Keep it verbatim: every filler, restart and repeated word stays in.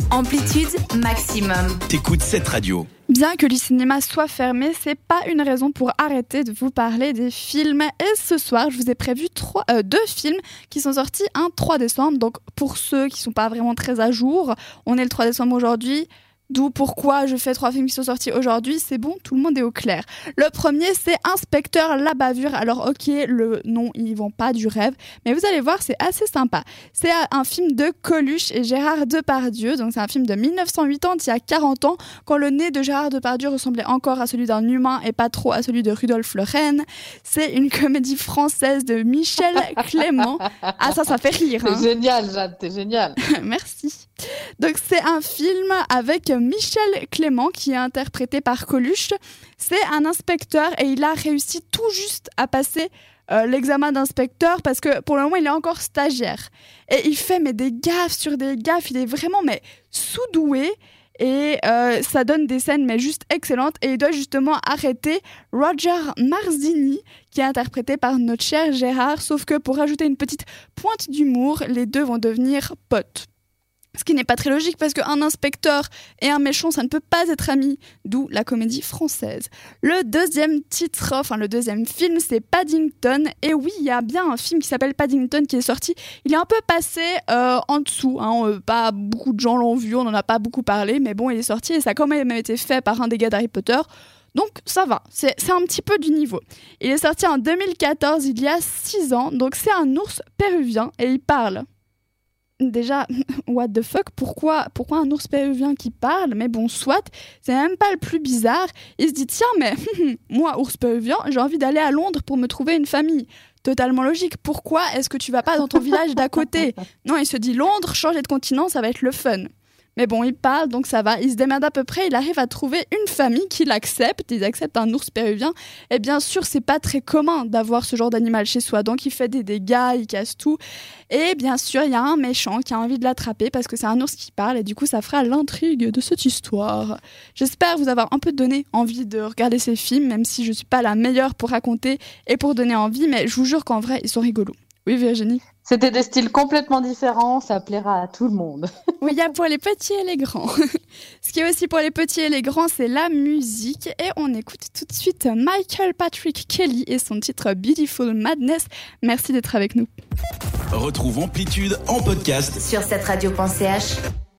Amplitude maximum. T'écoutes cette radio. Bien que le cinéma soit fermé, c'est pas une raison pour arrêter de vous parler des films. Et ce soir, je vous ai prévu trois, euh, deux films qui sont sortis un trois décembre. Donc pour ceux qui sont pas vraiment très à jour, on est le trois décembre aujourd'hui. D'où pourquoi je fais trois films qui sont sortis aujourd'hui, c'est bon, tout le monde est au clair. Le premier, c'est Inspecteur la bavure. Alors ok, le nom, il vend pas du rêve, mais vous allez voir, c'est assez sympa. C'est un film de Coluche et Gérard Depardieu, donc c'est un film de dix-neuf cent quatre-vingt-dix, il y a quarante ans, quand le nez de Gérard Depardieu ressemblait encore à celui d'un humain et pas trop à celui de Rudolf le Renne. C'est une comédie française de Michel Clément. Ah ça, ça fait rire. Hein. C'est génial, Jade, t'es génial. Merci. Donc c'est un film avec Michel Clément qui est interprété par Coluche. C'est un inspecteur et il a réussi tout juste à passer euh, l'examen d'inspecteur parce que pour le moment il est encore stagiaire. Et il fait mais des gaffes sur des gaffes, il est vraiment mais sous-doué. Et euh, ça donne des scènes mais juste excellentes. Et il doit justement arrêter Roger Marzini, qui est interprété par notre cher Gérard. Sauf que pour ajouter une petite pointe d'humour, les deux vont devenir potes. Ce qui n'est pas très logique parce qu'un inspecteur et un méchant, ça ne peut pas être amis, d'où la comédie française. Le deuxième titre, enfin le deuxième film, c'est Paddington. Et oui, il y a bien un film qui s'appelle Paddington qui est sorti. Il est un peu passé euh, en dessous, hein, euh, pas beaucoup de gens l'ont vu, on n'en a pas beaucoup parlé, mais bon, il est sorti et ça a quand même été fait par un des gars d'Harry Potter. Donc ça va, c'est, c'est un petit peu du niveau. Il est sorti en deux mille quatorze, il y a six ans, donc c'est un ours péruvien et il parle. Déjà, what the fuck, pourquoi, pourquoi un ours péruvien qui parle? Mais bon, soit, c'est même pas le plus bizarre. Il se dit, tiens, mais moi, ours péruvien, j'ai envie d'aller à Londres pour me trouver une famille. Totalement logique. Pourquoi est-ce que tu vas pas dans ton village d'à côté? Non, il se dit, Londres, changer de continent, ça va être le fun. Mais bon, il parle, donc ça va. Il se démerde à peu près. Il arrive à trouver une famille qui l'accepte. Ils acceptent un ours péruvien. Et bien sûr, c'est pas très commun d'avoir ce genre d'animal chez soi. Donc, il fait des dégâts, il casse tout. Et bien sûr, il y a un méchant qui a envie de l'attraper parce que c'est un ours qui parle. Et du coup, ça fera l'intrigue de cette histoire. J'espère vous avoir un peu donné envie de regarder ces films, même si je suis pas la meilleure pour raconter et pour donner envie. Mais je vous jure qu'en vrai, ils sont rigolos. Oui, Virginie? C'était des styles complètement différents, ça plaira à tout le monde. Oui, il y a pour les petits et les grands. Ce qui est aussi pour les petits et les grands, c'est la musique. Et on écoute tout de suite Michael Patrick Kelly et son titre Beautiful Madness. Merci d'être avec nous. Retrouve Amplitude en podcast sur cette radio point c h.